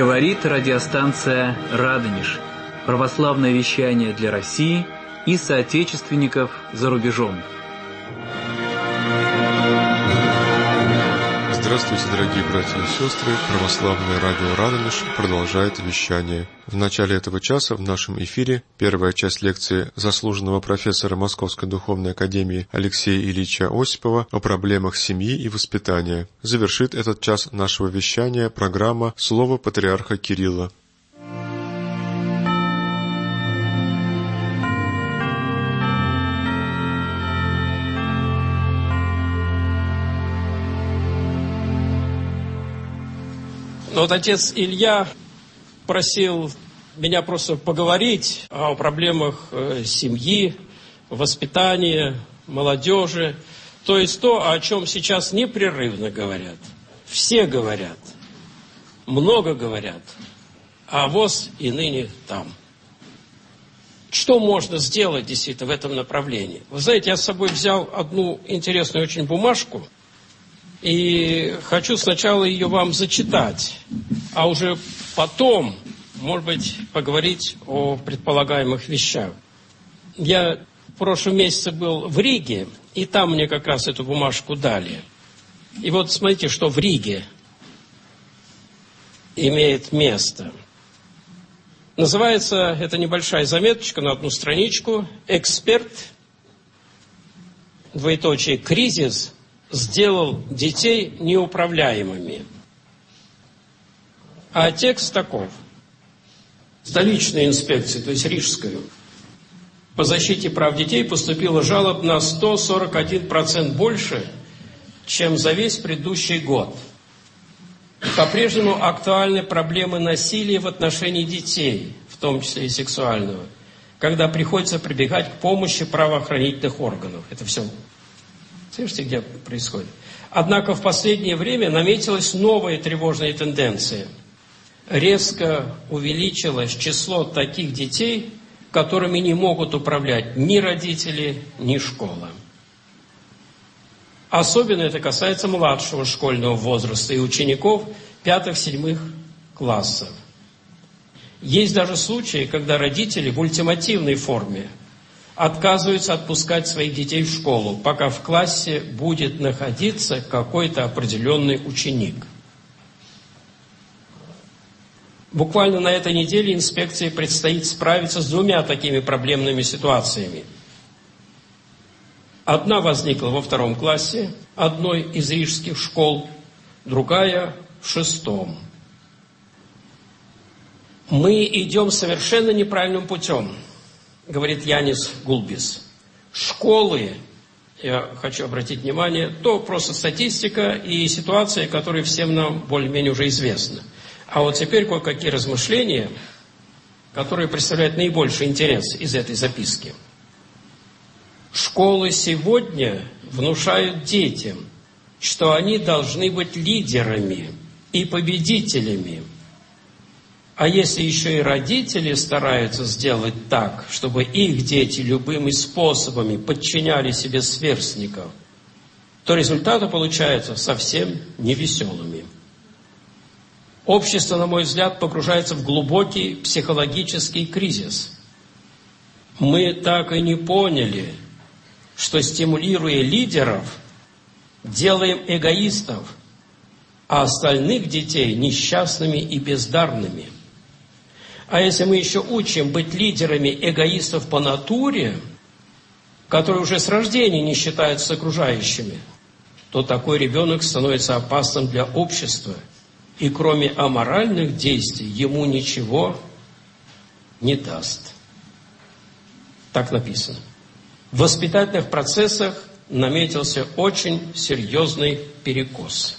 Говорит радиостанция «Радонеж». Православное вещание для России и соотечественников за рубежом. Здравствуйте, дорогие братья и сестры! Православное радио «Радонеж» продолжает вещание. В начале этого часа в нашем эфире первая часть лекции заслуженного профессора Московской Духовной Академии Алексея Ильича Осипова о проблемах семьи и воспитания. Завершит этот час нашего вещания программа «Слово патриарха Кирилла». Вот отец Илья просил меня просто поговорить о проблемах семьи, воспитания, молодежи. То есть то, о чем сейчас непрерывно говорят. Все говорят, много говорят, а ВОС и ныне там. Что можно сделать действительно в этом направлении? Вы знаете, я с собой взял одну интересную очень бумажку, и хочу сначала ее вам зачитать, а уже потом, может быть, поговорить о предполагаемых вещах. Я в прошлом месяце был в Риге, и там мне как раз эту бумажку дали. И вот смотрите, что в Риге имеет место. Называется, это небольшая заметочка на одну страничку, «Эксперт, двоеточие, кризис, сделал детей неуправляемыми». А текст таков. Столичная инспекция, то есть рижская, по защите прав детей поступило жалоб на 141% больше, чем за весь предыдущий год. По-прежнему актуальны проблемы насилия в отношении детей, в том числе и сексуального, когда приходится прибегать к помощи правоохранительных органов. Это все. Слышите, где происходит? Однако в последнее время наметилась новая тревожная тенденция. Резко увеличилось число таких детей, которыми не могут управлять ни родители, ни школа. Особенно это касается младшего школьного возраста и учеников 5-7 классов. Есть даже случаи, когда родители в ультимативной форме отказываются отпускать своих детей в школу, пока в классе будет находиться какой-то определенный ученик. Буквально на этой неделе инспекции предстоит справиться с 2 такими проблемными ситуациями. Одна возникла во 2 классе одной из рижских школ, другая в 6. Мы идем совершенно неправильным путем, говорит Янис Гулбис. Школы, я хочу обратить внимание, то просто статистика и ситуация, которые всем нам более-менее уже известны. А вот теперь кое-какие размышления, которые представляют наибольший интерес из этой записки. Школы сегодня внушают детям, что они должны быть лидерами и победителями. А если еще и родители стараются сделать так, чтобы их дети любыми способами подчиняли себе сверстников, то результаты получаются совсем невеселыми. Общество, на мой взгляд, погружается в глубокий психологический кризис. Мы так и не поняли, что, стимулируя лидеров, делаем эгоистов, а остальных детей несчастными и бездарными. А если мы еще учим быть лидерами эгоистов по натуре, которые уже с рождения не считаются с окружающими, то такой ребенок становится опасным для общества, и кроме аморальных действий ему ничего не даст. Так написано. В воспитательных процессах наметился очень серьезный перекос.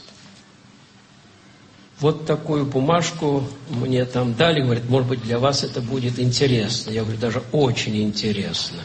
Вот такую бумажку мне там дали, говорят, может быть, для вас это будет интересно. Я говорю, даже очень интересно.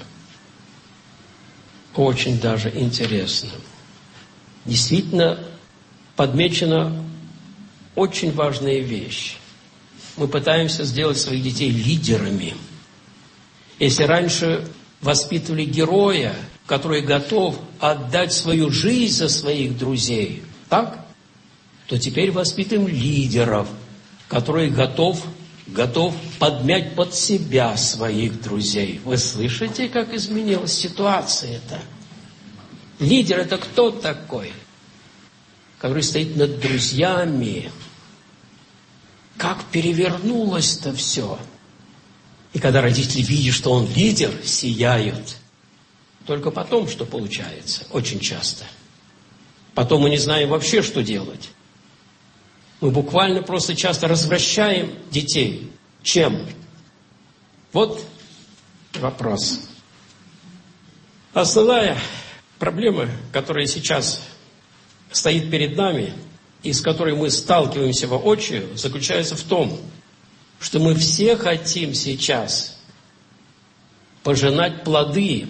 Очень даже интересно. Действительно, подмечена очень важная вещь. Мы пытаемся сделать своих детей лидерами. Если раньше воспитывали героя, который готов отдать свою жизнь за своих друзей, так? То теперь воспитываем лидеров, который готов подмять под себя своих друзей. Вы слышите, как изменилась ситуация-то? Лидер – это кто такой? Который стоит над друзьями. Как перевернулось-то все. И когда родители видят, что он лидер, сияют. Только потом что получается? Очень часто. Потом мы не знаем вообще, что делать. Мы буквально просто часто развращаем детей. Чем? Вот вопрос. Основная проблема, которая сейчас стоит перед нами, и с которой мы сталкиваемся воочию, заключается в том, что мы все хотим сейчас пожинать плоды.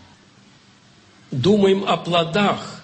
Думаем о плодах,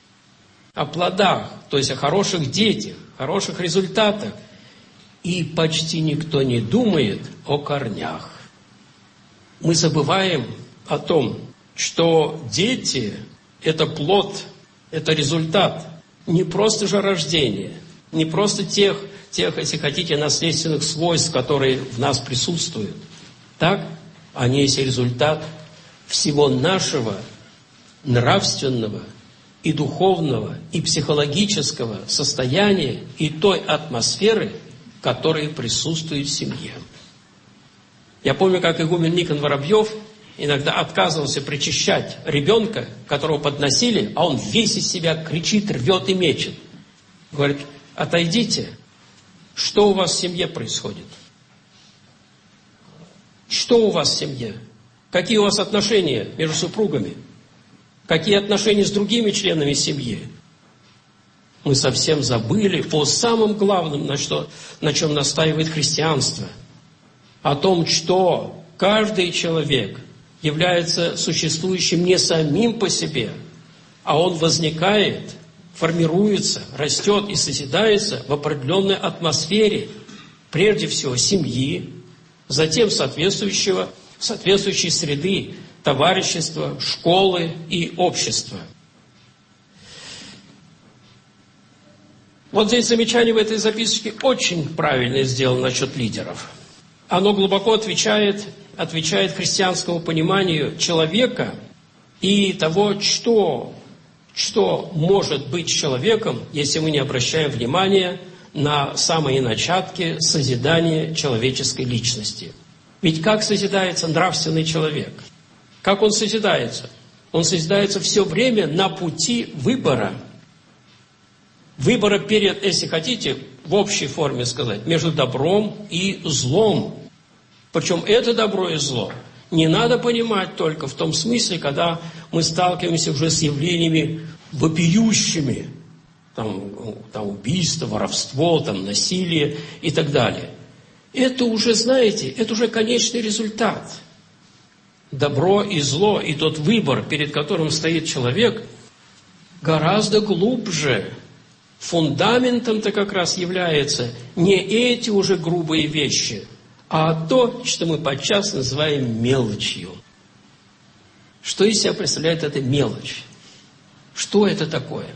то есть о хороших детях, хороших результатах. И почти никто не думает о корнях. Мы забываем о том, что дети – это плод, это результат. Не просто же рождение, не просто тех, если хотите, наследственных свойств, которые в нас присутствуют. Так, они есть результат всего нашего нравственного и духовного, и психологического состояния, и той атмосферы, которая присутствует в семье. Я помню, как игумен Никон Воробьев иногда отказывался причащать ребенка, которого подносили, а он весь из себя кричит, рвет и мечет. Говорит: отойдите, что у вас в семье происходит? Что у вас в семье? Какие у вас отношения между супругами? Какие отношения с другими членами семьи? Мы совсем забыли о самом главном, на чем настаивает христианство. О том, что каждый человек является существующим не самим по себе, а он возникает, формируется, растет и созидается в определенной атмосфере, прежде всего семьи, затем соответствующей среды, товарищества, школы и общества. Вот здесь замечание в этой записке очень правильно сделано насчет лидеров. Оно глубоко отвечает христианскому пониманию человека и того, что может быть человеком, если мы не обращаем внимания на самые начатки созидания человеческой личности. Ведь как созидается нравственный человек? Как он созидается? Он созидается все время на пути выбора. Выбора перед, если хотите, в общей форме сказать, между добром и злом. Причем это добро и зло не надо понимать только в том смысле, когда мы сталкиваемся уже с явлениями вопиющими, там убийство, воровство, насилие и так далее. Это уже, знаете, это уже конечный результат. Добро и зло, и тот выбор, перед которым стоит человек, гораздо глубже. Фундаментом-то как раз является не эти уже грубые вещи, а то, что мы подчас называем мелочью. Что из себя представляет эта мелочь? Что это такое?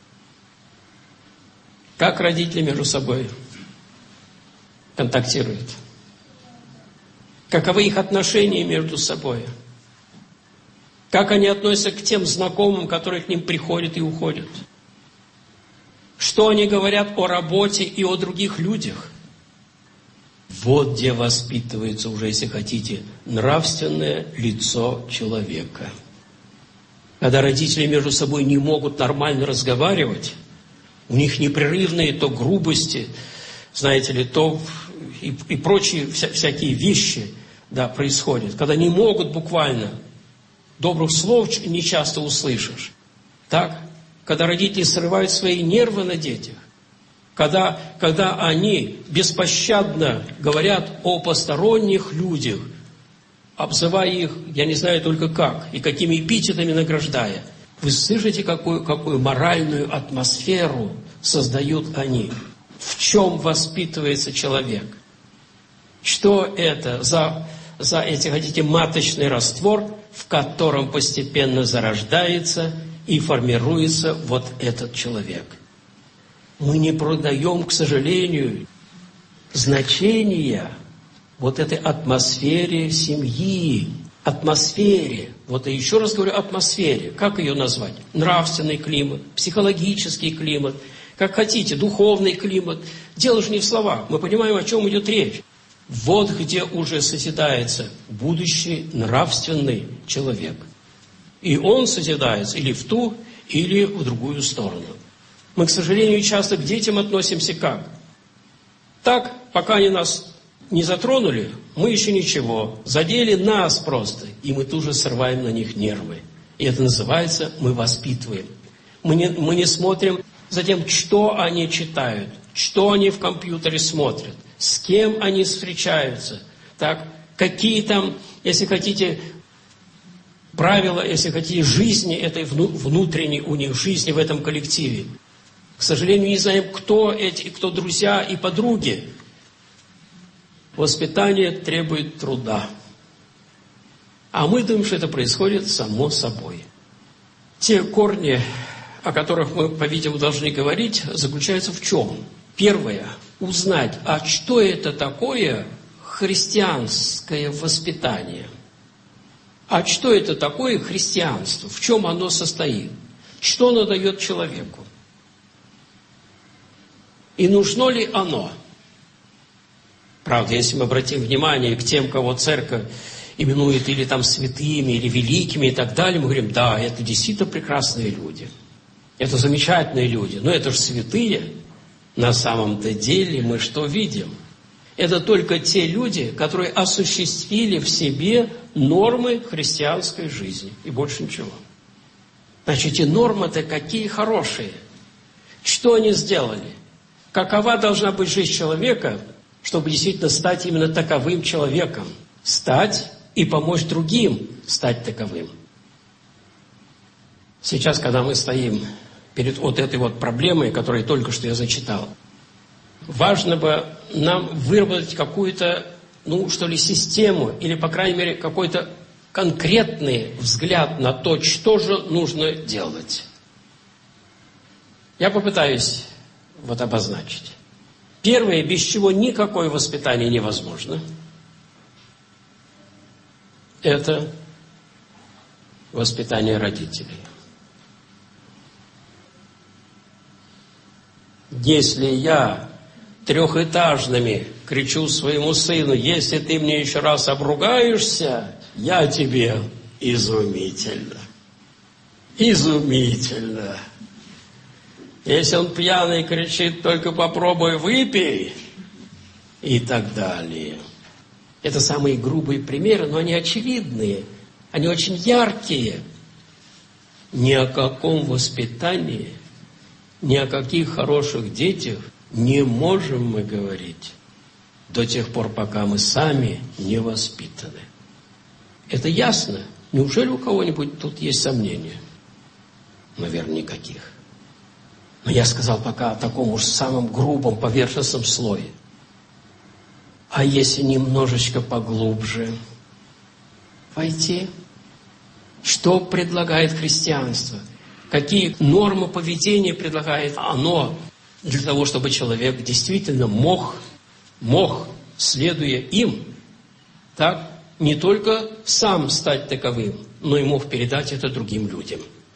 Как родители между собой контактируют? Каковы их отношения между собой? Как они относятся к тем знакомым, которые к ним приходят и уходят? Что они говорят о работе и о других людях? Вот где воспитывается уже, если хотите, нравственное лицо человека. Когда родители между собой не могут нормально разговаривать, у них непрерывные то грубости, знаете ли, то и прочие всякие вещи происходят. Когда не могут буквально, добрых слов не часто услышишь. Так? Когда родители срывают свои нервы на детях, когда они беспощадно говорят о посторонних людях, обзывая их, я не знаю только как, и какими эпитетами награждая, вы слышите, какую моральную атмосферу создают они? В чем воспитывается человек? Что это за эти, хотите, маточный раствор, в котором постепенно зарождается и формируется вот этот человек? Мы не продаем, к сожалению, значение вот этой атмосфере семьи, атмосфере, вот я еще раз говорю, атмосфере, как ее назвать? Нравственный климат, психологический климат, как хотите, духовный климат. Дело же не в словах, мы понимаем, о чем идет речь. Вот где уже созидается будущий нравственный человек. И он созидается или в ту, или в другую сторону. Мы, к сожалению, часто к детям относимся как? Так, пока они нас не затронули, мы еще ничего. Задели нас просто, и мы тут же срываем на них нервы. И это называется «мы воспитываем». Мы не смотрим за тем, что они читают, что они в компьютере смотрят, с кем они встречаются, так, какие там, если хотите, правила, если хотите, жизни этой внутренней у них, жизни в этом коллективе. К сожалению, не знаем, кто эти, кто друзья и подруги. Воспитание требует труда. А мы думаем, что это происходит само собой. Те корни, о которых мы, по-видимому, должны говорить, заключаются в чем? Первое. Узнать, а что это такое христианское воспитание? А что это такое христианство? В чем оно состоит? Что оно дает человеку? И нужно ли оно? Правда, если мы обратим внимание к тем, кого церковь именует или там святыми, или великими и так далее, мы говорим, да, это действительно прекрасные люди. Это замечательные люди. Но это же святые. На самом-то деле мы что видим? Это только те люди, которые осуществили в себе нормы христианской жизни. И больше ничего. Значит, эти нормы-то какие хорошие. Что они сделали? Какова должна быть жизнь человека, чтобы действительно стать именно таковым человеком? Стать и помочь другим стать таковым. Сейчас, когда мы стоим перед вот этой вот проблемой, которую только что я зачитал, важно бы нам выработать какую-то, систему, или, по крайней мере, какой-то конкретный взгляд на то, что же нужно делать. Я попытаюсь обозначить. Первое, без чего никакое воспитание невозможно, это воспитание родителей. Если я трехэтажными кричу своему сыну, если ты мне еще раз обругаешься, я тебе изумительно. Изумительно. Если он пьяный кричит, только попробуй выпей, и так далее. Это самые грубые примеры, но они очевидные, они очень яркие. Ни о каком воспитании, ни о каких хороших детях не можем мы говорить до тех пор, пока мы сами не воспитаны. Это ясно? Неужели у кого-нибудь тут есть сомнения? Наверное, никаких. Но я сказал пока о таком уж самом грубом поверхностном слое. А если немножечко поглубже войти? Что предлагает христианство? Какие нормы поведения предлагает оно для того, чтобы человек действительно мог, следуя им, так, не только сам стать таковым, но и мог передать это другим людям.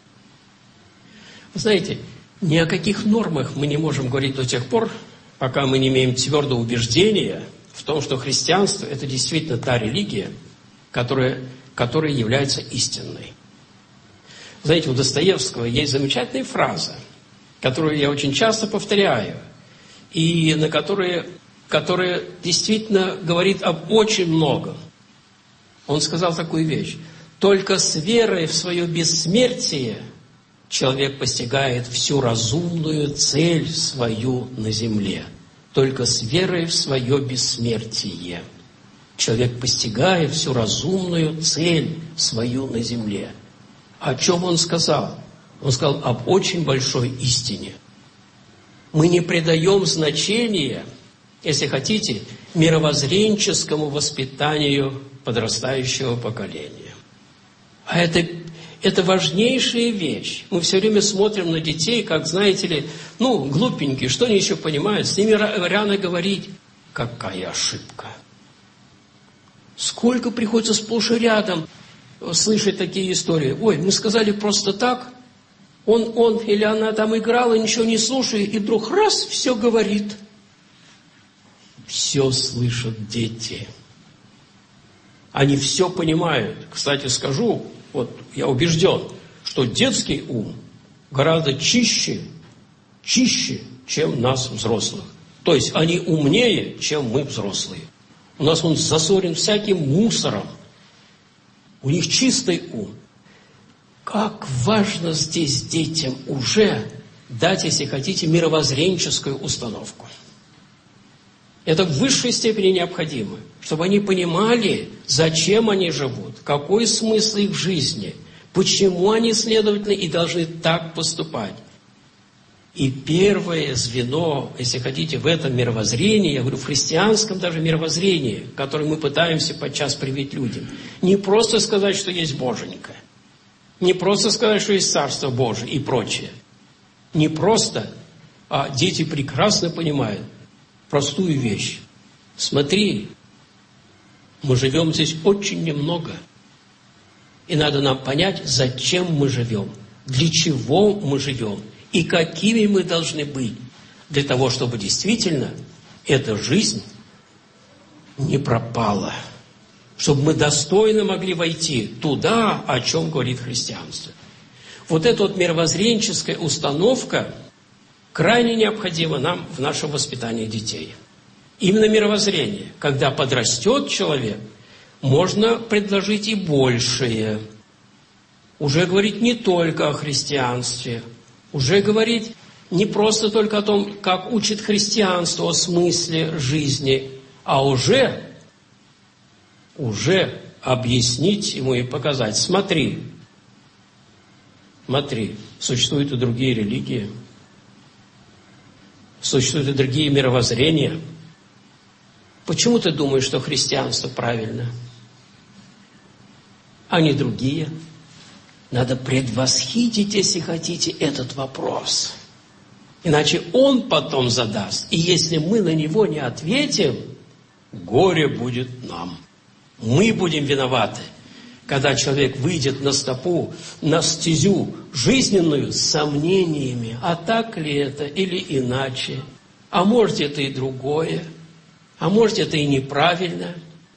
Вы знаете, ни о каких нормах мы не можем говорить до тех пор, пока мы не имеем твердого убеждения в том, что христианство – это действительно та религия, которая является истинной. Знаете, у Достоевского есть замечательная фраза, которую я очень часто повторяю, и на которая действительно говорит об очень многом. Он сказал такую вещь: «Только с верой в свое бессмертие человек постигает всю разумную цель свою на земле». Только с верой в свое бессмертие человек постигает всю разумную цель свою на земле. О чем он сказал? Он сказал об очень большой истине. Мы не придаем значения, если хотите, мировоззренческому воспитанию подрастающего поколения. А это важнейшая вещь. Мы все время смотрим на детей, как, знаете ли, глупенькие, что они еще понимают, с ними рано говорить. Какая ошибка! Сколько приходится сплошь и рядом слышать такие истории. Ой, мы сказали просто так, он или она там играла, ничего не слушая, и вдруг раз, все говорит. Все слышат дети. Они все понимают. Кстати, скажу, вот я убежден, что детский ум гораздо чище, чем нас, взрослых. То есть они умнее, чем мы, взрослые. У нас он засорен всяким мусором. У них чистый ум. Как важно здесь детям уже дать, если хотите, мировоззренческую установку. Это в высшей степени необходимо, чтобы они понимали, зачем они живут, какой смысл их жизни, почему они, следовательно, и должны так поступать. И первое звено, если хотите, в этом мировоззрении, я говорю, в христианском даже мировоззрении, которое мы пытаемся подчас привить людям, не просто сказать, что есть Боженька, не просто сказать, что есть Царство Божие и прочее. Не просто, а дети прекрасно понимают простую вещь. Смотри, мы живем здесь очень немного, и надо нам понять, зачем мы живем, для чего мы живем, и какими мы должны быть, для того, чтобы действительно эта жизнь не пропала, чтобы мы достойно могли войти туда, о чем говорит христианство. Вот эта вот мировоззренческая установка крайне необходима нам в нашем воспитании детей. Именно мировоззрение. Когда подрастет человек, можно предложить и большее. Уже говорить не только о христианстве, уже говорить не просто только о том, как учит христианство, о смысле жизни, а уже объяснить ему и показать. Смотри, существуют и другие религии, существуют и другие мировоззрения. Почему ты думаешь, что христианство правильно, а не другие? Надо предвосхитить, если хотите, этот вопрос. Иначе он потом задаст. И если мы на него не ответим, горе будет нам. Мы будем виноваты, когда человек выйдет на стезю жизненную с сомнениями. А так ли это или иначе? А может, это и другое? А может, это и неправильно?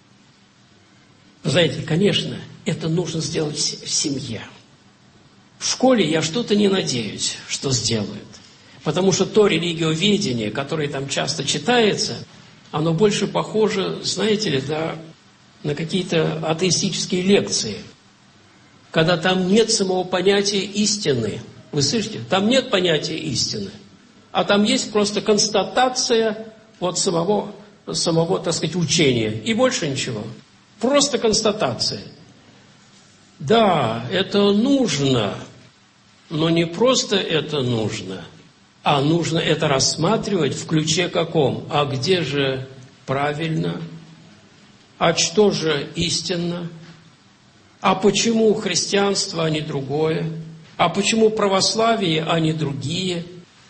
Вы знаете, конечно, это нужно сделать в семье. В школе я что-то не надеюсь, что сделают. Потому что то религиоведение, которое там часто читается, оно больше похоже, знаете ли, на какие-то атеистические лекции. Когда там нет самого понятия истины. Вы слышите? Там нет понятия истины. А там есть просто констатация вот самого, так сказать, учения. И больше ничего. Просто констатация. Да, это нужно, но не просто это нужно, а нужно это рассматривать в ключе каком? А где же правильно? А что же истинно? А почему христианство, а не другое? А почему православие, а не другие?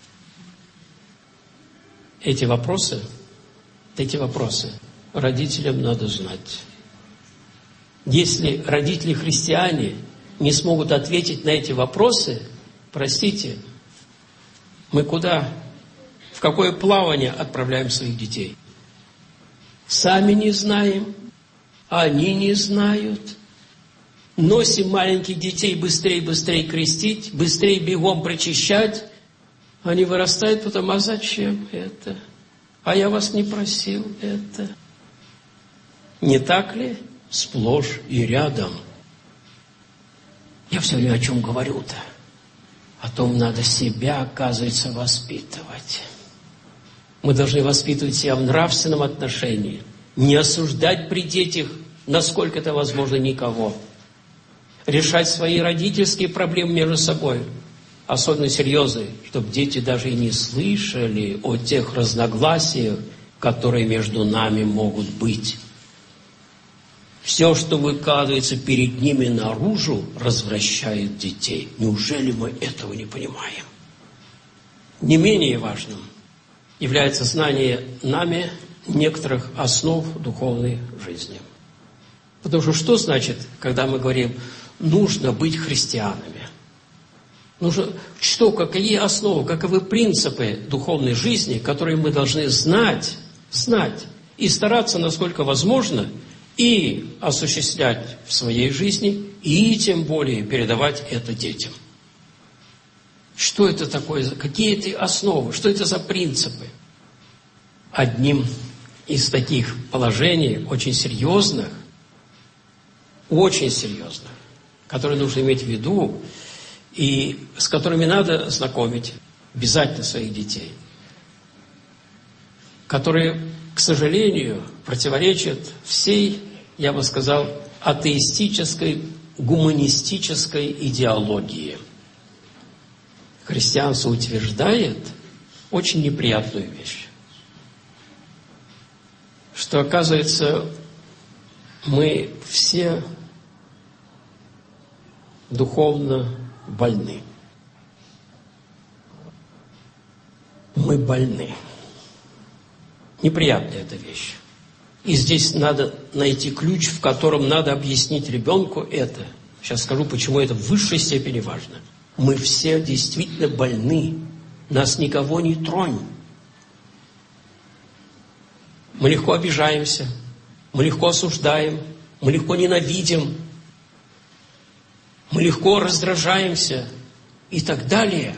Эти вопросы родителям надо знать. Если родители-христиане не смогут ответить на эти вопросы, простите, мы куда, в какое плавание отправляем своих детей? Сами не знаем, они не знают. Носим маленьких детей быстрее крестить, быстрее бегом причащать. Они вырастают потом, а зачем это? А я вас не просил это. Не так ли? Сплошь и рядом. Я все время о чем говорю-то? О том, надо себя, оказывается, воспитывать. Мы должны воспитывать себя в нравственном отношении. Не осуждать при детях, насколько это возможно, никого. Решать свои родительские проблемы между собой. Особенно серьезные, чтобы дети даже и не слышали о тех разногласиях, которые между нами могут быть. Все, что выкладывается перед ними наружу, развращает детей. Неужели мы этого не понимаем? Не менее важным является знание нами некоторых основ духовной жизни. Потому что значит, когда мы говорим, нужно быть христианами? Какие основы, каковы принципы духовной жизни, которые мы должны знать и стараться, насколько возможно, и осуществлять в своей жизни, и тем более передавать это детям. Что это такое? Какие это основы? Что это за принципы? Одним из таких положений, очень серьезных, которые нужно иметь в виду, и с которыми надо знакомить обязательно своих детей, которые, к сожалению, противоречат всей, я бы сказал, атеистической, гуманистической идеологии. Христианство утверждает очень неприятную вещь, что, оказывается, мы все духовно больны. Мы больны. Неприятная эта вещь. И здесь надо найти ключ, в котором надо объяснить ребенку это. Сейчас скажу, почему это в высшей степени важно. Мы все действительно больны. Нас никого не тронь. Мы легко обижаемся, мы легко осуждаем, мы легко ненавидим, мы легко раздражаемся и так далее.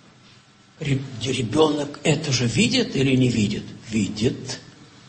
Ребенок это же видит или не видит? Видит.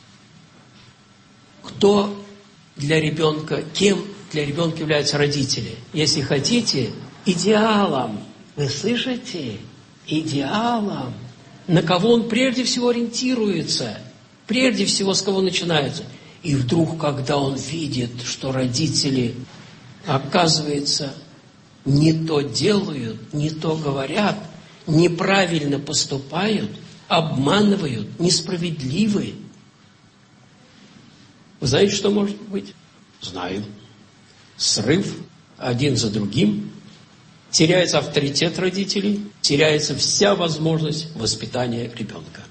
Кто для ребенка, кем для ребенка являются родители? Если хотите, идеалом. Вы слышите? Идеалом. На кого он прежде всего ориентируется? Прежде всего, с кого начинается? И вдруг, когда он видит, что родители, оказывается, не то делают, не то говорят, неправильно поступают, обманывают, несправедливы. Вы знаете, что может быть? Знаем. Срыв один за другим. Теряется авторитет родителей, теряется вся возможность воспитания ребенка.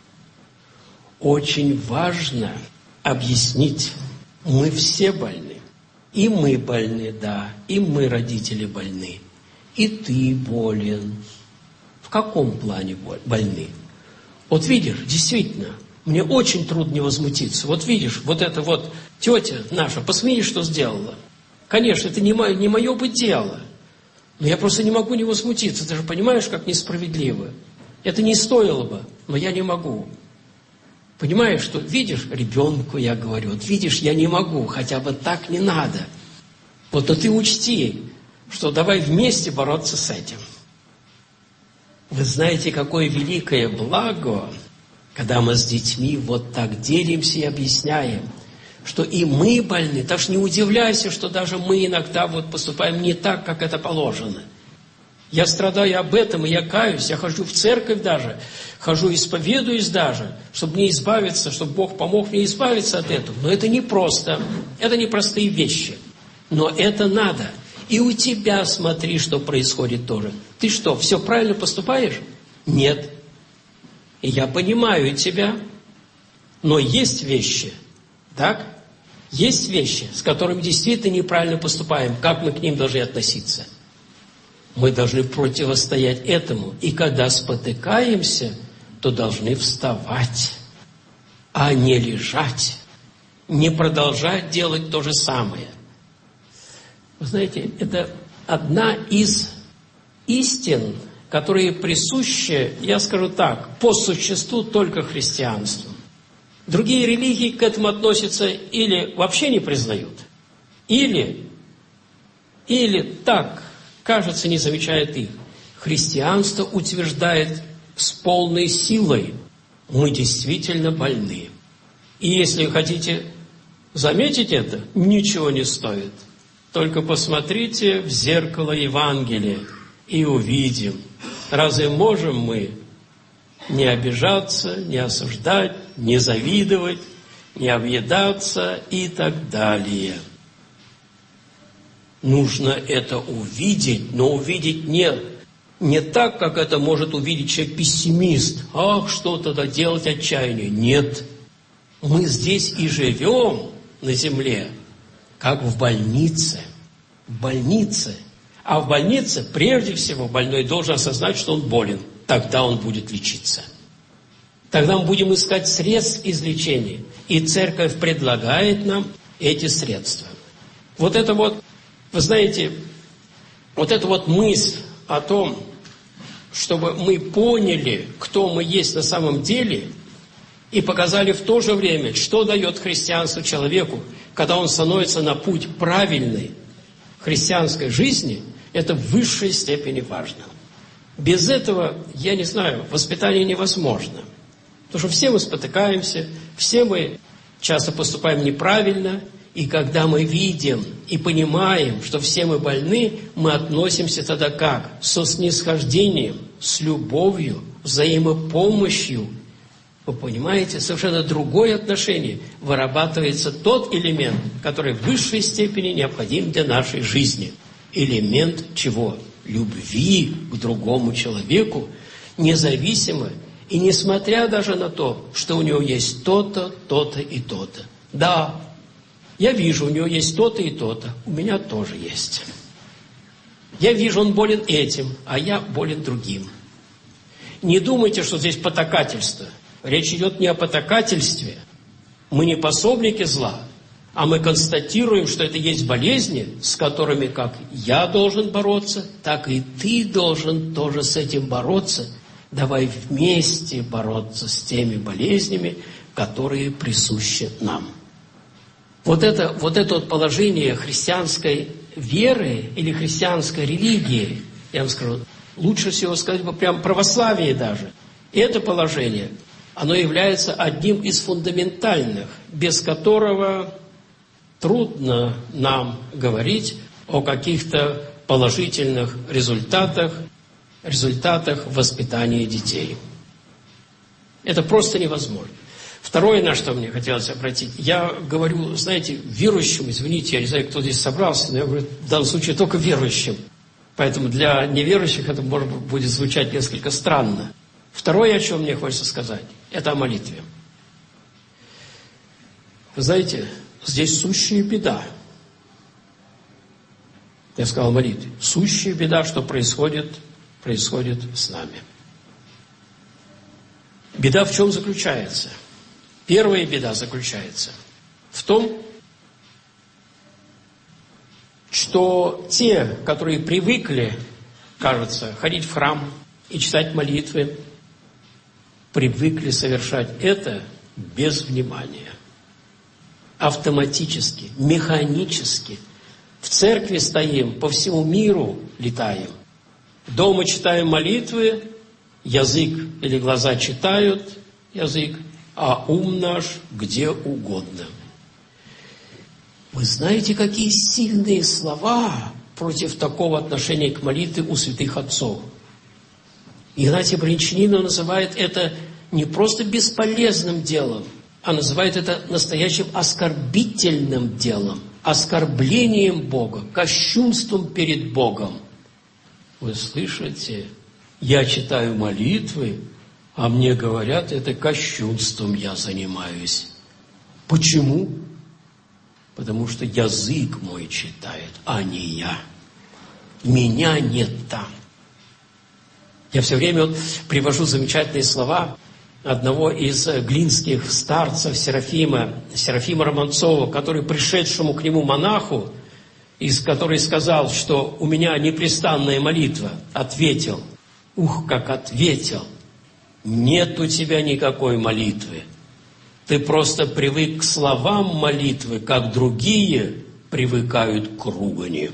Очень важно объяснить, мы все больны. И мы больны, да, и мы, родители, больны. И ты болен. В каком плане больны? Вот видишь, действительно, мне очень трудно не возмутиться. Вот видишь, вот эта вот тетя наша, посмотри, что сделала. Конечно, это не мое бы дело. Но я просто не могу не возмутиться. Ты же понимаешь, как несправедливо. Это не стоило бы, но я не могу. Понимаешь, что, видишь, ребенку я говорю, вот видишь, я не могу, хотя бы так не надо. Вот, но ты учти, что давай вместе бороться с этим. Вы знаете, какое великое благо, когда мы с детьми вот так делимся и объясняем, что и мы больны. Так что не удивляйся, что даже мы иногда вот поступаем не так, как это положено. Я страдаю об этом, и я каюсь, я хожу в церковь даже, хожу исповедуюсь даже, чтобы мне избавиться, чтобы Бог помог мне избавиться от этого. Но это непросто, это непростые вещи. Но это надо. И у тебя смотри, что происходит тоже. Ты что, все правильно поступаешь? Нет. И я понимаю тебя, но есть вещи, так? Есть вещи, с которыми действительно неправильно поступаем. Как мы к ним должны относиться? Мы должны противостоять этому. И когда спотыкаемся, то должны вставать, а не лежать, не продолжать делать то же самое. Вы знаете, это одна из истин, которые присущи, я скажу так, по существу только христианству. Другие религии к этому относятся или вообще не признают, или так, кажется, не замечает их. Христианство утверждает с полной силой, мы действительно больны. И если хотите заметить это, ничего не стоит. Только посмотрите в зеркало Евангелия и увидим, разве можем мы не обижаться, не осуждать, не завидовать, не объедаться и так далее. Нужно это увидеть, но увидеть не так, как это может увидеть человек-пессимист. Ах, что тогда делать, отчаяние? Нет. Мы здесь и живем на земле, как в больнице. В больнице. А в больнице, прежде всего, больной должен осознать, что он болен. Тогда он будет лечиться. Тогда мы будем искать средств излечения. И церковь предлагает нам эти средства. Вот это вот, вы знаете, вот эта вот мысль о том, чтобы мы поняли, кто мы есть на самом деле, и показали в то же время, что дает христианство человеку, когда он становится на путь правильной христианской жизни, это в высшей степени важно. Без этого, я не знаю, воспитание невозможно. Потому что все мы спотыкаемся, все мы часто поступаем неправильно, и когда мы видим и понимаем, что все мы больны, мы относимся тогда как? Со снисхождением, с любовью, взаимопомощью. Вы понимаете, совершенно другое отношение. Вырабатывается тот элемент, который в высшей степени необходим для нашей жизни. Элемент чего? Любви к другому человеку, независимо и несмотря даже на то, что у него есть то-то, то-то и то-то. Да, я вижу, у него есть то-то и то-то, у меня тоже есть. Я вижу, он болен этим, а я болен другим. Не думайте, что здесь потакательство. Речь идет не о потакательстве. Мы не пособники зла, а мы констатируем, что это есть болезни, с которыми как я должен бороться, так и ты должен тоже с этим бороться. Давай вместе бороться с теми болезнями, которые присущи нам. Вот это вот положение христианской веры или христианской религии, я вам скажу, лучше всего сказать бы прям православие даже. Это положение, оно является одним из фундаментальных, без которого трудно нам говорить о каких-то положительных результатах воспитания детей. Это просто невозможно. Второе, на что мне хотелось обратить, я говорю, знаете, верующим, извините, я не знаю, кто здесь собрался, но я говорю в данном случае только верующим. Поэтому для неверующих это, может быть, будет звучать несколько странно. Второе, о чем мне хочется сказать, это о молитве. Вы знаете, здесь сущая беда. Я сказал о молитве. Сущая беда, что происходит с нами. Беда в чем заключается? Первая беда заключается в том, что те, которые привыкли, кажется, ходить в храм и читать молитвы, привыкли совершать это без внимания. Автоматически, механически. В церкви стоим, по всему миру летаем. Дома читаем молитвы, язык или глаза читают язык, а ум наш где угодно. Вы знаете, какие сильные слова против такого отношения к молитве у святых отцов? Игнатий Брянчанин называет это не просто бесполезным делом, а называет это настоящим оскорбительным делом, оскорблением Бога, кощунством перед Богом. Вы слышите? Я читаю молитвы, а мне говорят, это кощунством я занимаюсь. Почему? Потому что язык мой читает, а не я. Меня нет там. Я все время привожу замечательные слова одного из глинских старцев Серафима Романцова, который пришедшему к нему монаху, который сказал, что у меня непрестанная молитва, ответил, как ответил, нет у тебя никакой молитвы. Ты просто привык к словам молитвы, как другие привыкают к ругани.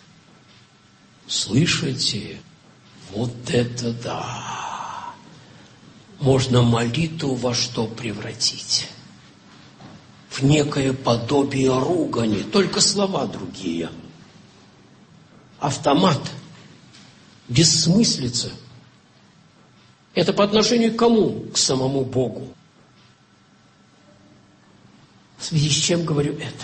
Слышите? Вот это да! Можно молитву во что превратить? В некое подобие ругани, только слова другие. Автомат, бессмыслица. Это по отношению к кому? К самому Богу. В связи с чем говорю это?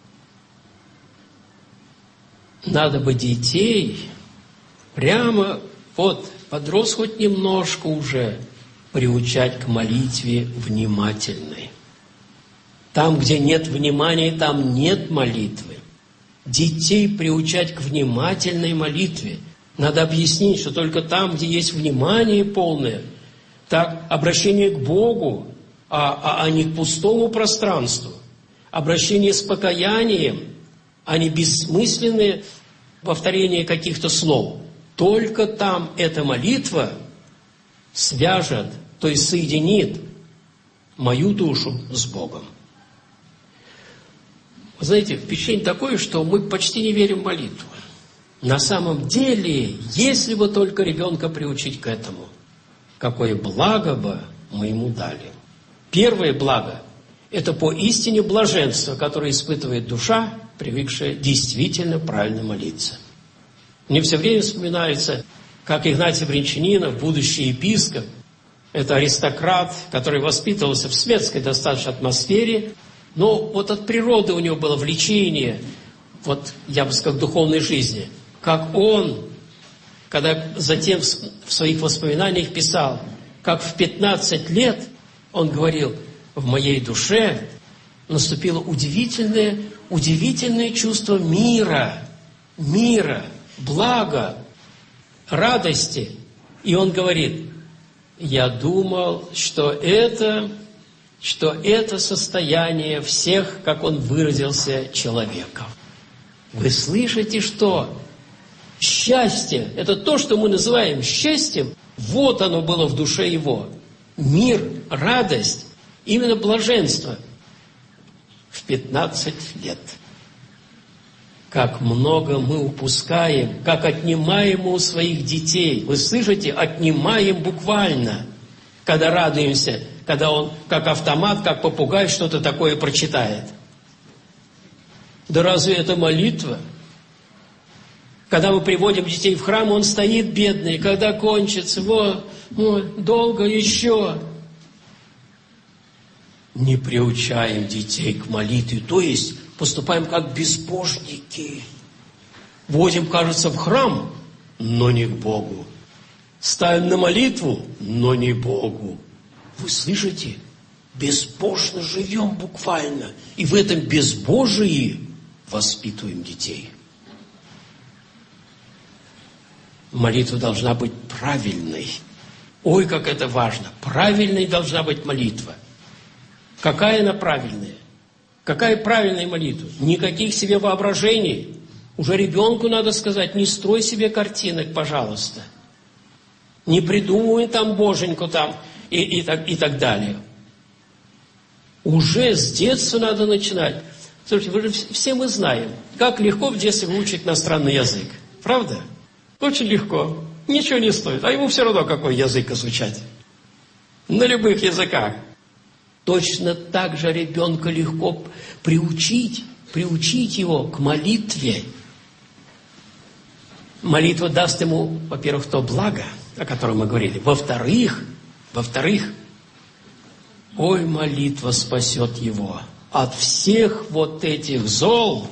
Надо бы детей прямо, подрос хоть немножко уже, приучать к молитве внимательной. Там, где нет внимания, там нет молитвы. Детей приучать к внимательной молитве. Надо объяснить, что только там, где есть внимание полное, так обращение к Богу, а не к пустому пространству. Обращение с покаянием, а не бессмысленное повторение каких-то слов. Только там эта молитва свяжет, то есть соединит мою душу с Богом. Вы знаете, впечатление такое, что мы почти не верим в молитву. На самом деле, если бы только ребенка приучить к этому, какое благо бы мы ему дали. Первое благо – это поистине блаженство, которое испытывает душа, привыкшая действительно правильно молиться. Мне все время вспоминается, как Игнатий Брянчанинов, будущий епископ, это аристократ, который воспитывался в светской достаточно атмосфере, но вот от природы у него было влечение, вот я бы сказал, к духовной жизни. Как он, когда затем в своих воспоминаниях писал, как в 15 лет он говорил, в моей душе наступило удивительное чувство мира, блага, радости. И он говорит, я думал, что это состояние всех, как он выразился, человеков. Вы слышите, что счастье, это то, что мы называем счастьем, вот оно было в душе его. Мир, радость, именно блаженство в 15 лет. Как много мы упускаем, как отнимаем у своих детей. Вы слышите, отнимаем буквально, когда радуемся, когда он, как автомат, как попугай, что-то такое прочитает. Да разве это молитва? Когда мы приводим детей в храм, он стоит бедный, когда кончится, долго еще. Не приучаем детей к молитве, то есть поступаем как безбожники. Водим, кажется, в храм, но не к Богу. Ставим на молитву, но не Богу. Вы слышите? Безбожно живем буквально. И в этом безбожии воспитываем детей. Молитва должна быть правильной. Ой, как это важно. Правильной должна быть молитва. Какая она правильная? Какая правильная молитва? Никаких себе воображений. Уже ребенку надо сказать, не строй себе картинок, пожалуйста. Не придумывай там боженьку там и так далее. Уже с детства надо начинать. Слушайте, все мы знаем, как легко в детстве выучить иностранный язык. Правда? Очень легко. Ничего не стоит. А ему все равно, какой язык изучать. На любых языках. Точно так же ребенка легко приучить его к молитве. Молитва даст ему, во-первых, то благо, о котором мы говорили. Во-вторых, ой, молитва спасет его от всех вот этих зол,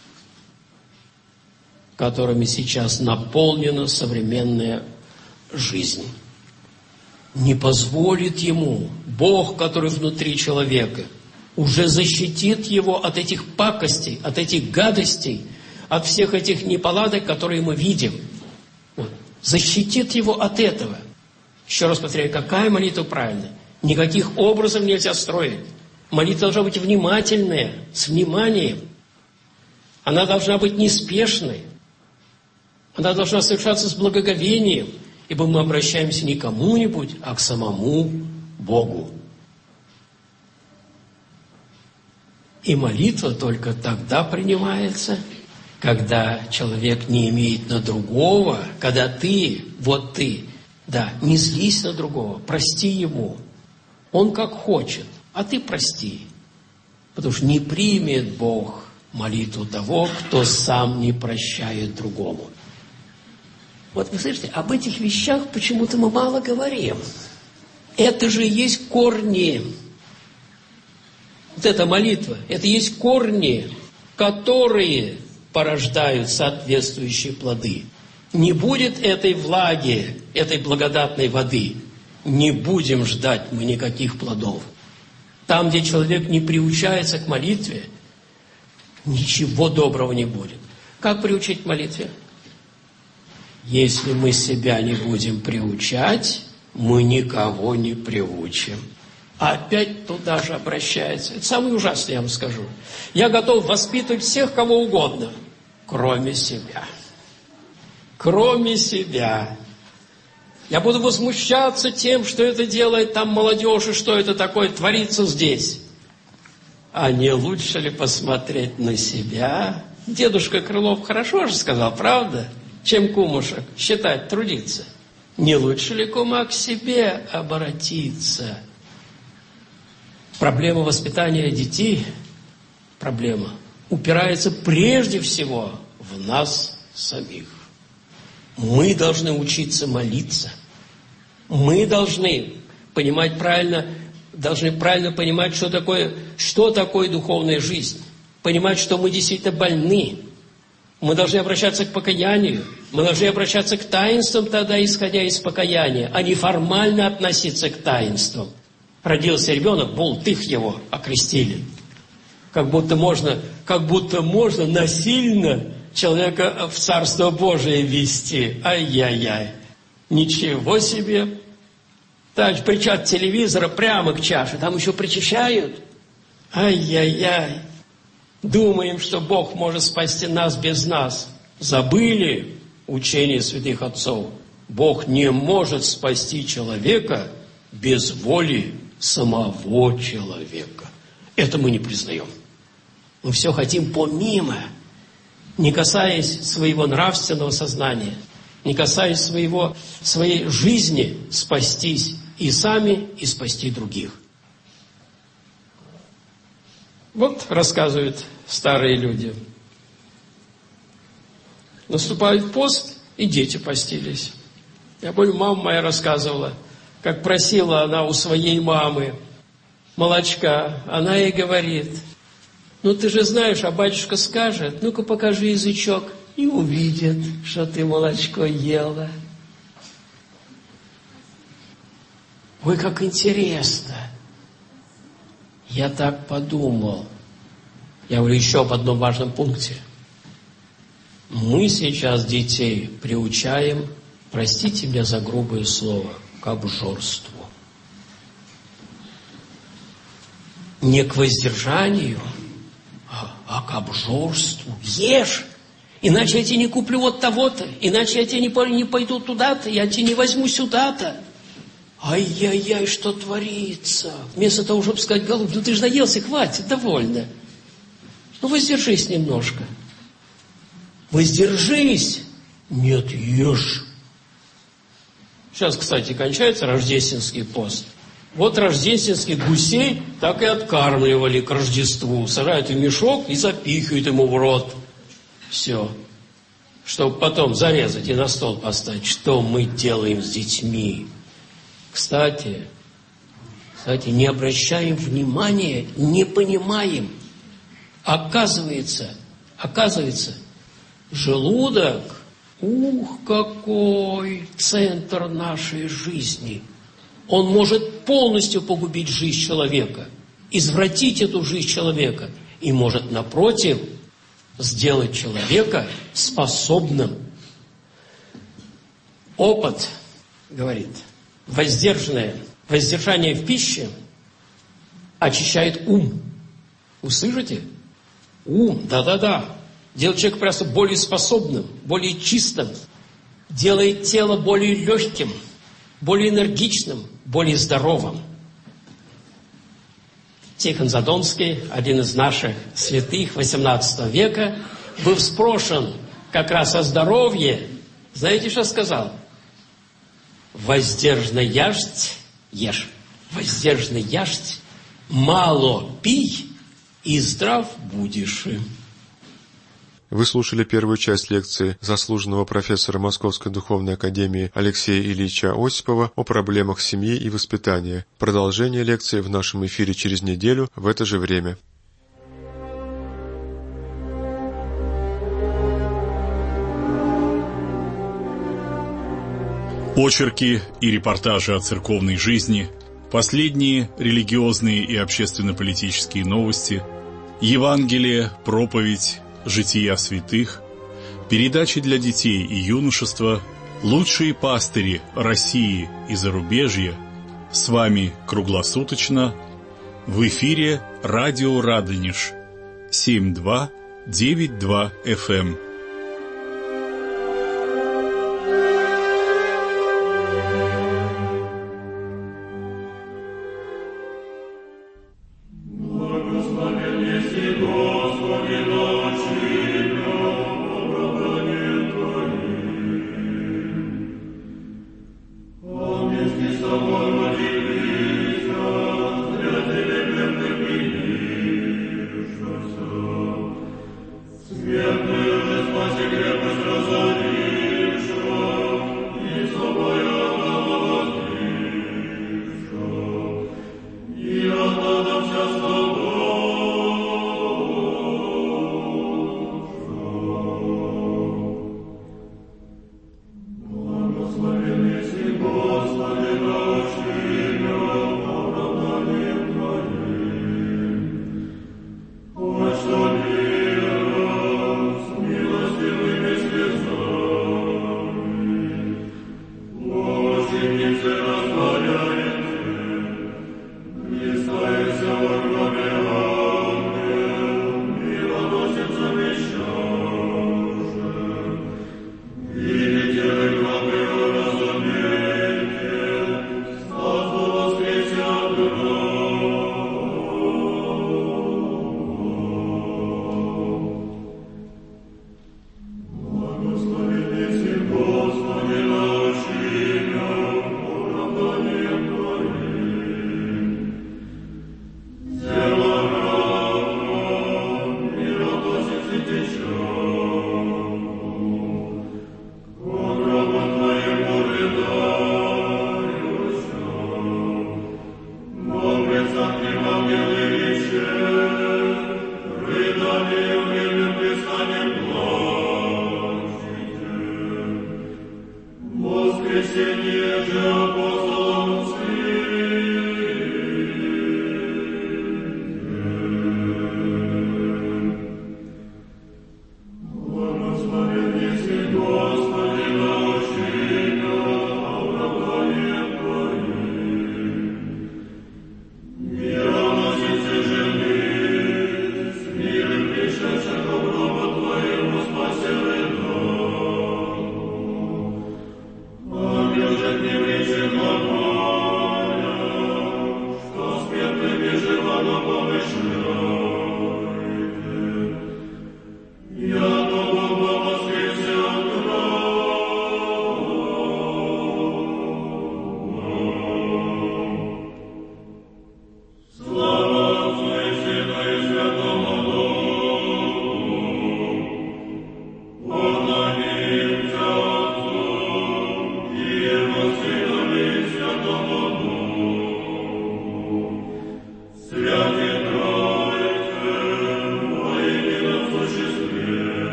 которыми сейчас наполнена современная жизнь. Не позволит ему Бог, который внутри человека, уже защитит его от этих пакостей, от этих гадостей, от всех этих неполадок, которые мы видим. Вот. Защитит его от этого. Еще раз повторяю, какая молитва правильная? Никаких образов нельзя строить. Молитва должна быть внимательная, с вниманием. Она должна быть неспешной. Она должна совершаться с благоговением, ибо мы обращаемся не к кому-нибудь, а к самому Богу. И молитва только тогда принимается, когда человек не имеет на другого, когда ты, не злись на другого, прости ему. Он как хочет, а ты прости. Потому что не примет Бог молитву того, кто сам не прощает другому. Вот вы слышите, об этих вещах почему-то мы мало говорим. Это же есть корни. Вот эта молитва, это есть корни, которые порождают соответствующие плоды. Не будет этой влаги, этой благодатной воды, не будем ждать мы никаких плодов. Там, где человек не приучается к молитве, ничего доброго не будет. Как приучить к молитве? Если мы себя не будем приучать, мы никого не приучим. Опять туда же обращается. Это самое ужасное, я вам скажу. Я готов воспитывать всех, кого угодно, кроме себя. Кроме себя. Я буду возмущаться тем, что это делает там молодежь, и что это такое творится здесь. А не лучше ли посмотреть на себя? Дедушка Крылов хорошо же сказал, правда? Чем кумушек считать, трудиться. Не лучше ли, кума, к себе обратиться? Проблема воспитания детей, проблема, упирается прежде всего в нас самих. Мы должны учиться молиться. Мы должны понимать правильно, понимать, что такое духовная жизнь. Понимать, что мы действительно больны. Мы должны обращаться к покаянию. Мы должны обращаться к таинствам тогда, исходя из покаяния, а не формально относиться к таинствам. Родился ребенок, болтых его окрестили. Как будто можно насильно человека в Царство Божие вести. Ай-яй-яй. Ничего себе. Так, причат телевизора прямо к чаше. Там еще причащают. Ай-яй-яй. Думаем, что Бог может спасти нас без нас. Забыли учение святых отцов. Бог не может спасти человека без воли самого человека. Это мы не признаем. Мы все хотим помимо, не касаясь своего нравственного сознания, не касаясь своей жизни, спастись и сами, и спасти других. Вот рассказывают старые люди. Наступает пост, и дети постились. Я помню, мама моя рассказывала, как просила она у своей мамы молочка. Она ей говорит: ну ты же знаешь, а батюшка скажет, ну-ка покажи язычок, и увидит, что ты молочко ела. Ой, как интересно. Я так подумал. Я говорю еще об одном важном пункте. Мы сейчас детей приучаем, простите меня за грубое слово, к обжорству. Не к воздержанию, а к обжорству. Ешь, иначе я тебе не куплю вот того-то, иначе я тебе не пойду туда-то, я тебе не возьму сюда-то. Ай-яй-яй, что творится? Вместо того, чтобы сказать: голубь, ну ты же наелся, хватит, довольно. Ну воздержись немножко. Воздержись. Нет, ешь. Сейчас, кстати, кончается рождественский пост. Вот рождественских гусей так и откармливали к Рождеству. Сажают в мешок и запихивают ему в рот. Все. Чтобы потом зарезать и на стол поставить. Что мы делаем с детьми? Кстати, не обращаем внимания, не понимаем. Оказывается, желудок, какой центр нашей жизни. Он может полностью погубить жизнь человека, извратить эту жизнь человека и может, напротив, сделать человека способным. Опыт говорит, воздержание в пище очищает ум. Вы слышите? Ум, да-да-да. Делает человека просто более способным, более чистым. Делает тело более легким, более энергичным, более здоровым. Тихон Задонский, один из наших святых XVIII века, был спрошен как раз о здоровье. Знаете, что сказал? Воздержно ешь, воздержно ешь, мало пей, и здрав будешь. Вы слушали первую часть лекции заслуженного профессора Московской духовной академии Алексея Ильича Осипова о проблемах семьи и воспитания. Продолжение лекции в нашем эфире через неделю в это же время. Очерки и репортажи о церковной жизни, Последние религиозные и общественно-политические новости, Евангелие, проповедь, жития святых, передачи для детей и юношества, лучшие пастыри России и зарубежья с вами круглосуточно в эфире радио Радонеж 7292 FM.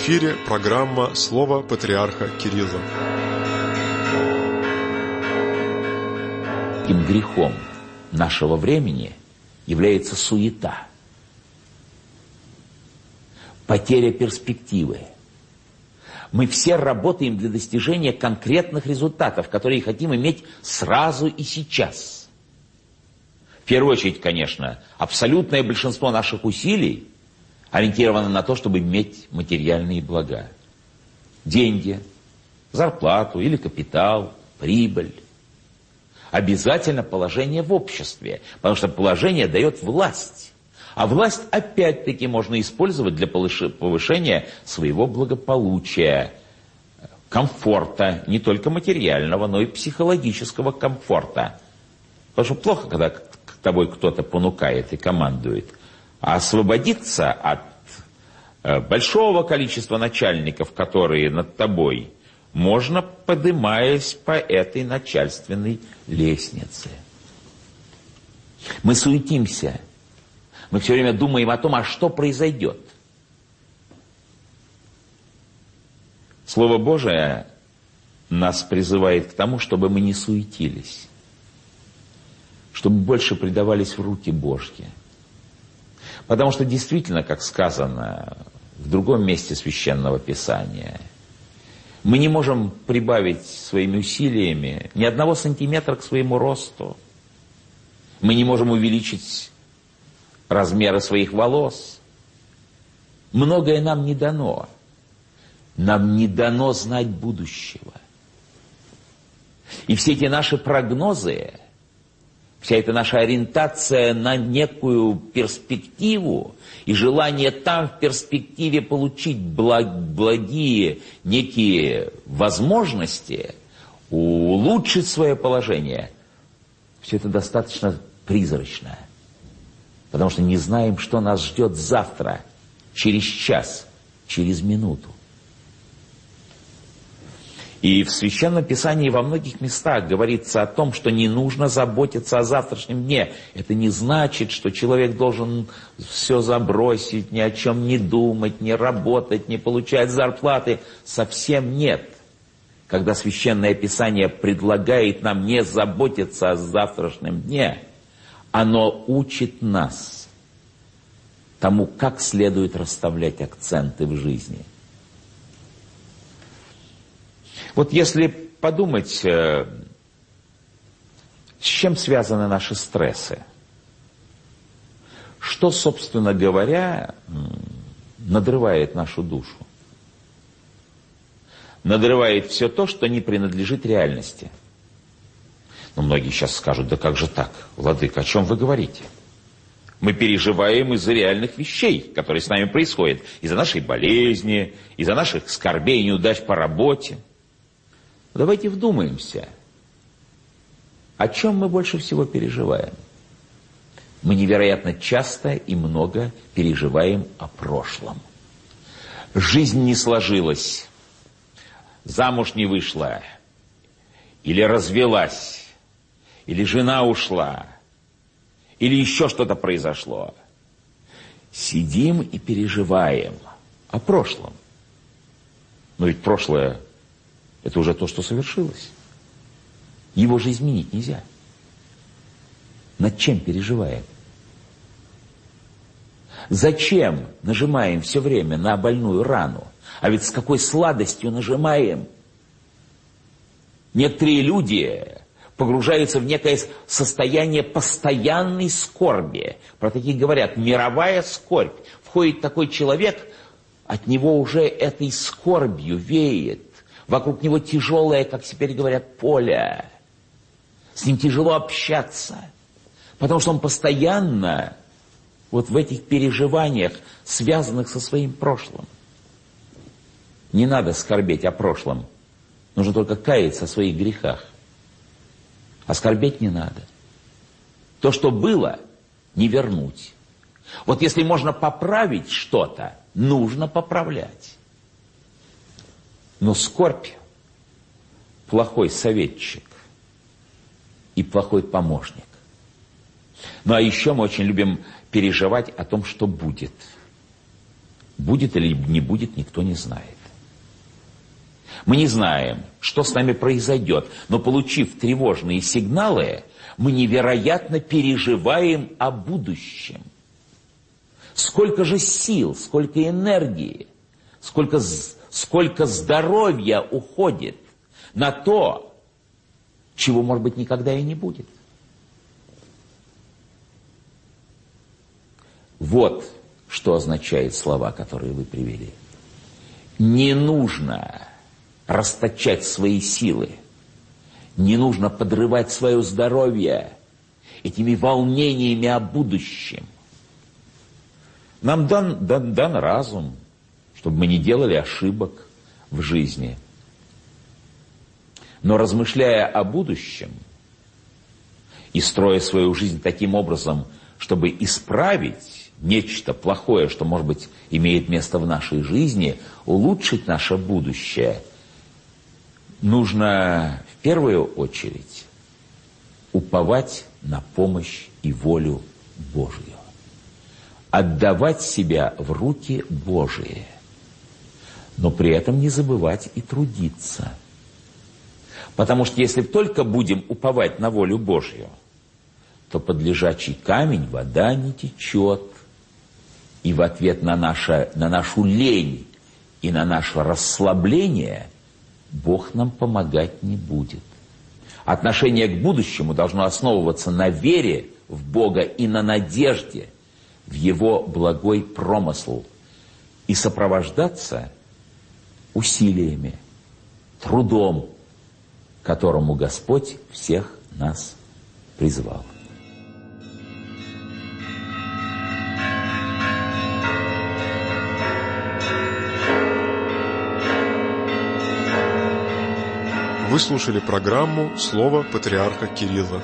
эфире программа «Слово патриарха Кирилла». Таким грехом нашего времени является суета, потеря перспективы. Мы все работаем для достижения конкретных результатов, которые хотим иметь сразу и сейчас. В первую очередь, конечно, абсолютное большинство наших усилий ориентировано на то, чтобы иметь материальные блага. Деньги, зарплату или капитал, прибыль. Обязательно положение в обществе, потому что положение дает власть. А власть опять-таки можно использовать для повышения своего благополучия, комфорта, не только материального, но и психологического комфорта. Потому что плохо, когда к тобой кто-то понукает и командует. А освободиться от большого количества начальников, которые над тобой, можно, поднимаясь по этой начальственной лестнице. Мы суетимся. Мы все время думаем о том, а что произойдет. Слово Божие нас призывает к тому, чтобы мы не суетились, чтобы больше предавались в руки Божьи. Потому что действительно, как сказано в другом месте Священного Писания, мы не можем прибавить своими усилиями ни 1 сантиметра к своему росту. Мы не можем увеличить размеры своих волос. Многое нам не дано. Нам не дано знать будущего. И все эти наши прогнозы, вся эта наша ориентация на некую перспективу и желание там в перспективе получить благие некие возможности, улучшить свое положение, все это достаточно призрачно. Потому что не знаем, что нас ждет завтра, через час, через минуту. И в Священном Писании во многих местах говорится о том, что не нужно заботиться о завтрашнем дне. Это не значит, что человек должен все забросить, ни о чем не думать, не работать, не получать зарплаты. Совсем нет. Когда Священное Писание предлагает нам не заботиться о завтрашнем дне, оно учит нас тому, как следует расставлять акценты в жизни. Вот если подумать, с чем связаны наши стрессы, что, собственно говоря, надрывает нашу душу? Надрывает все то, что не принадлежит реальности. Но многие сейчас скажут, да как же так, владыка, о чем вы говорите? Мы переживаем из-за реальных вещей, которые с нами происходят, из-за нашей болезни, из-за наших скорбей и неудач по работе. Давайте вдумаемся, о чем мы больше всего переживаем. Мы невероятно часто и много переживаем о прошлом. Жизнь не сложилась, замуж не вышла, или развелась, или жена ушла, или еще что-то произошло. Сидим и переживаем о прошлом. Но ведь прошлое — это уже то, что совершилось. Его же изменить нельзя. Над чем переживаем? Зачем нажимаем все время на больную рану? А ведь с какой сладостью нажимаем. Некоторые люди погружаются в некое состояние постоянной скорби. Про таких говорят, мировая скорбь. Входит такой человек, от него уже этой скорбью веет. Вокруг него тяжелое, как теперь говорят, поле. С ним тяжело общаться, потому что он постоянно вот в этих переживаниях, связанных со своим прошлым. Не надо скорбеть о прошлом, нужно только каяться о своих грехах. А скорбеть не надо. То, что было, не вернуть. Вот если можно поправить что-то, нужно поправлять. Но скорбь – плохой советчик и плохой помощник. Ну а еще мы очень любим переживать о том, что будет. Будет или не будет, никто не знает. Мы не знаем, что с нами произойдет, но, получив тревожные сигналы, мы невероятно переживаем о будущем. Сколько же сил, сколько энергии, сколько здоровья уходит на то, чего, может быть, никогда и не будет. Вот что означают слова, которые вы привели. Не нужно расточать свои силы, не нужно подрывать свое здоровье этими волнениями о будущем. Нам дан разум, чтобы мы не делали ошибок в жизни. Но размышляя о будущем и строя свою жизнь таким образом, чтобы исправить нечто плохое, что, может быть, имеет место в нашей жизни, улучшить наше будущее, нужно в первую очередь уповать на помощь и волю Божию. Отдавать себя в руки Божии, но при этом не забывать и трудиться. Потому что если только будем уповать на волю Божью, то под лежачий камень вода не течет. И в ответ на нашу лень и на наше расслабление Бог нам помогать не будет. Отношение к будущему должно основываться на вере в Бога и на надежде в Его благой промысл и сопровождаться усилиями, трудом, к которому Господь всех нас призвал. Вы слушали программу «Слово патриарха Кирилла».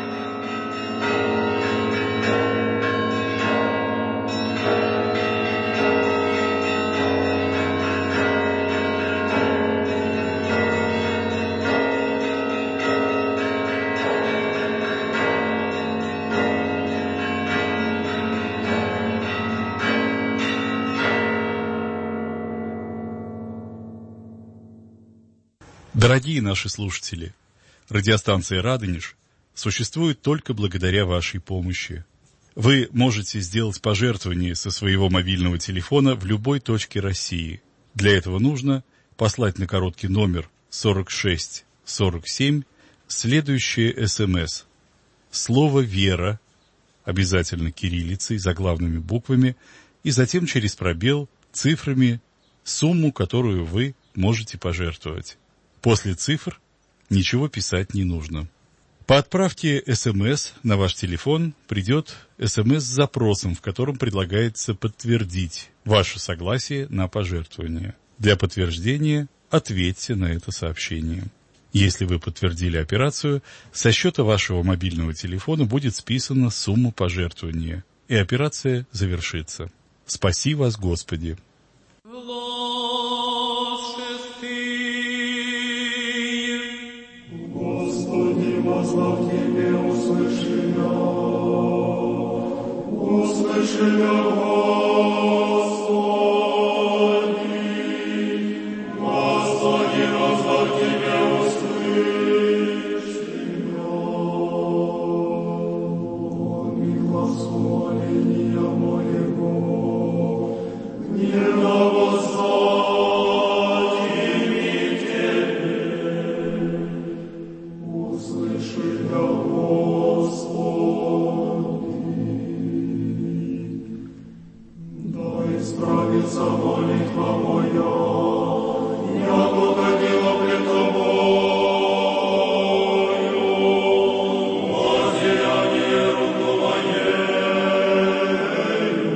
Дорогие наши слушатели, радиостанция «Радонеж» существует только благодаря вашей помощи. Вы можете сделать пожертвование со своего мобильного телефона в любой точке России. Для этого нужно послать на короткий номер 4647 следующее СМС. Слово «Вера», обязательно кириллицей, заглавными буквами, и затем через пробел цифрами сумму, которую вы можете пожертвовать. После цифр ничего писать не нужно. По отправке СМС на ваш телефон придет СМС с запросом, в котором предлагается подтвердить ваше согласие на пожертвование. Для подтверждения ответьте на это сообщение. Если вы подтвердили операцию, со счета вашего мобильного телефона будет списана сумма пожертвования, и операция завершится. Спаси вас, Господи! Слава Тебе, услыши меня, Господи, возвав Тебе, услыши меня. Помни благословения моего, гневно возвати Тебе. Услыши меня, исправится молитва моя, я угодила пред Тобою, воззрение руку моею,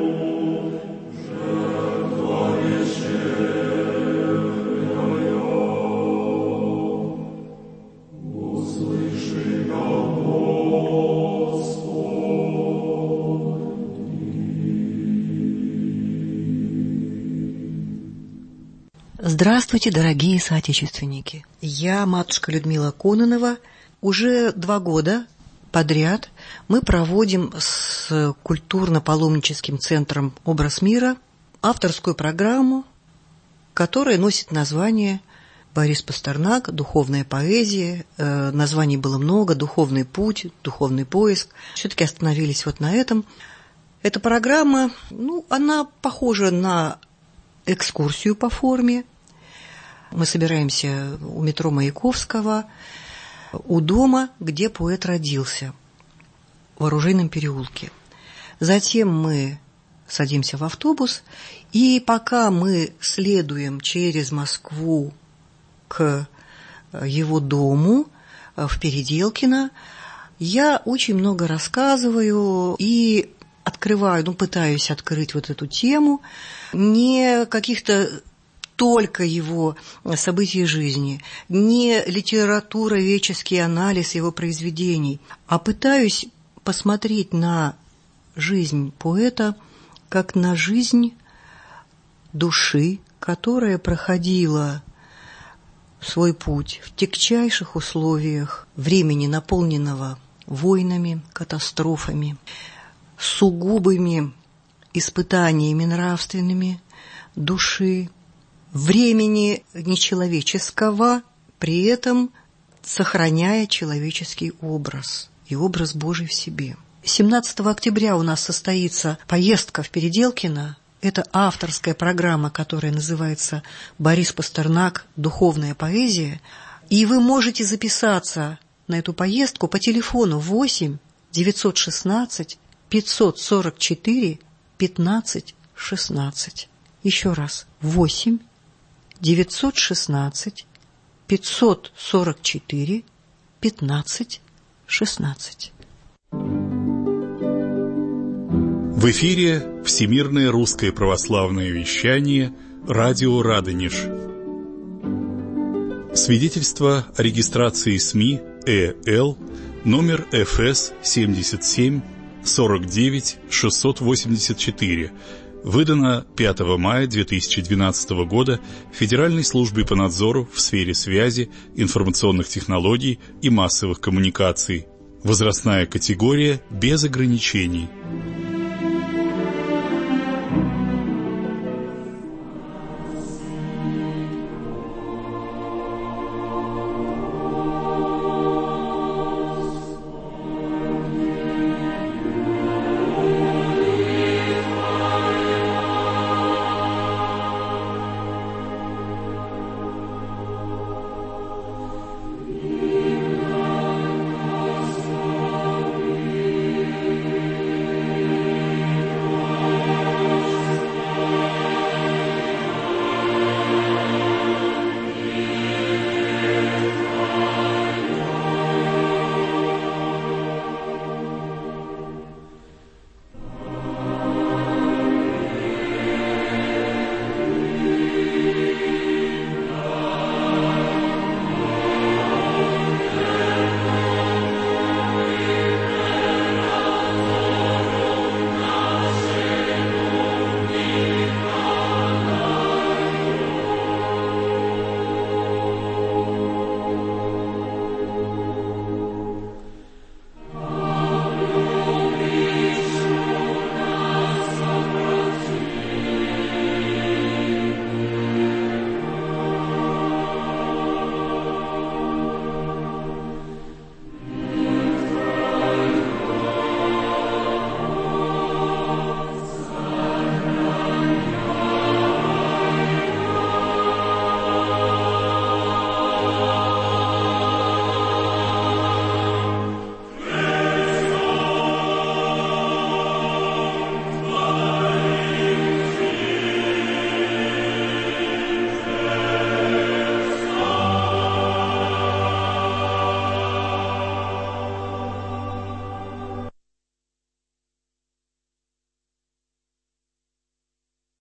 жертва вечерняя. Услыши меня, Здравствуйте, дорогие соотечественники! Я, матушка Людмила Кононова. Уже 2 года подряд мы проводим с культурно-паломническим центром «Образ мира» авторскую программу, которая носит название «Борис Пастернак. Духовная поэзия». Названий было много: «Духовный путь», «Духовный поиск». Все-таки остановились вот на этом. Эта программа, она похожа на экскурсию по форме. Мы собираемся у метро Маяковского, у дома, где поэт родился, в Оружейном переулке. Затем мы садимся в автобус, и пока мы следуем через Москву к его дому в Переделкино, я очень много рассказываю и открываю, пытаюсь открыть вот эту тему не каких-то только его событий жизни, не литературоведческий анализ его произведений, а пытаюсь посмотреть на жизнь поэта как на жизнь души, которая проходила свой путь в тягчайших условиях времени, наполненного войнами, катастрофами, сугубыми испытаниями нравственными души, времени нечеловеческого, при этом сохраняя человеческий образ и образ Божий в себе. 17 октября у нас состоится поездка в Переделкино. Это авторская программа, которая называется «Борис Пастернак. Духовная поэзия». И вы можете записаться на эту поездку по телефону 8 916 544 15 16. Еще раз. 8 916 544 15 16. В эфире Всемирное русское православное вещание «Радио Радонеж». Свидетельство о регистрации СМИ ЭЛ номер ФС 77 49 684, выдано 5 мая 2012 года Федеральной службой по надзору в сфере связи, информационных технологий и массовых коммуникаций. Возрастная категория без ограничений.